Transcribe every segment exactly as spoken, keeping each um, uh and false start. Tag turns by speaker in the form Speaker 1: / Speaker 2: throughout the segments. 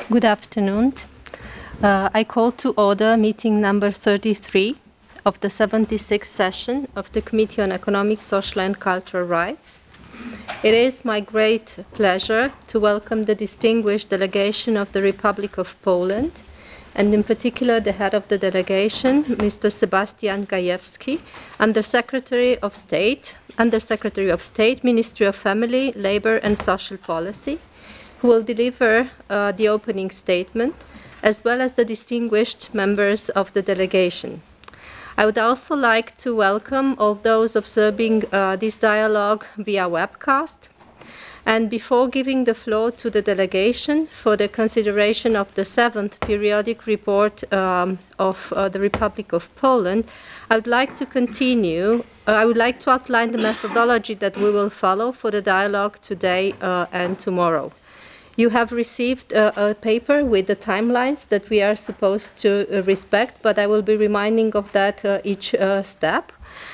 Speaker 1: Good afternoon. Uh, I call to order meeting number thirty-three of the seventy-sixth session of the Committee on Economic, Social and Cultural Rights. It is my great pleasure to welcome the distinguished delegation of the Republic of Poland, and in particular the head of the delegation, Mister Sebastian Gajewski, Under-Secretary of State, Under-Secretary of State, Ministry of Family, Labour and Social Policy, who will deliver uh, the opening statement, as well as the distinguished members of the delegation. I would also like to welcome all those observing uh, this dialogue via webcast. And before giving the floor to the delegation for the consideration of the seventh periodic report um, of uh, the Republic of Poland, I would like to continue, uh, I would like to outline the methodology that we will follow for the dialogue today uh, and tomorrow. You have received a, a paper with the timelines that we are supposed to uh, respect, but I will be reminding of that uh, each uh, step.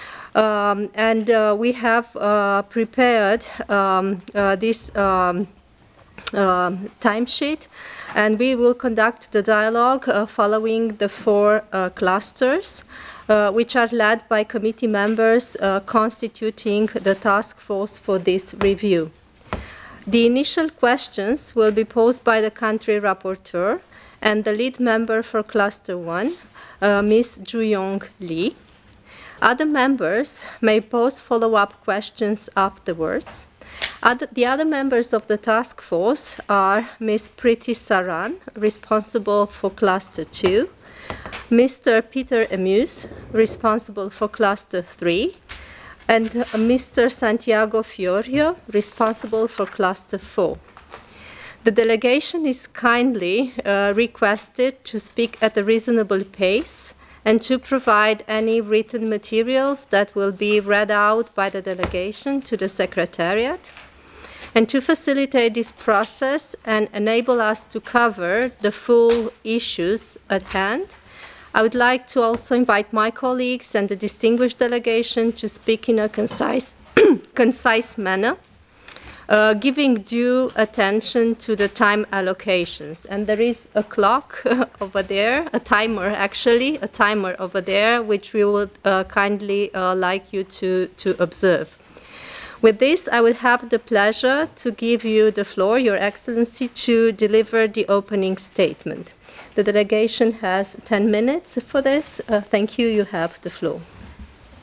Speaker 1: Um, and uh, we have uh, prepared um, uh, this um, uh, timesheet, and we will conduct the dialogue uh, following the four uh, clusters, uh, which are led by committee members uh, constituting the task force for this review. The initial questions will be posed by the country rapporteur and the lead member for Cluster one, uh, Miz Juyong Lee. Other members may pose follow-up questions afterwards. Other, the other members of the task force are Miz Priti Saran, responsible for Cluster two, Mister Peter Amuse, responsible for Cluster three, and uh, Mister Santiago Fiorio, responsible for Cluster four. The delegation is kindly uh, requested to speak at a reasonable pace and to provide any written materials that will be read out by the delegation to the Secretariat. And to facilitate this process and enable us to cover the full issues at hand, I would like to also invite my colleagues and the distinguished delegation to speak in a concise, concise manner, uh, giving due attention to the time allocations. And there is a clock over there, a timer actually, a timer over there, which we would uh, kindly uh, like you to, to observe. With this, I will have the pleasure to give you the floor, Your Excellency, to deliver the opening statement. The delegation has ten minutes for this. Uh, thank you. You have the floor.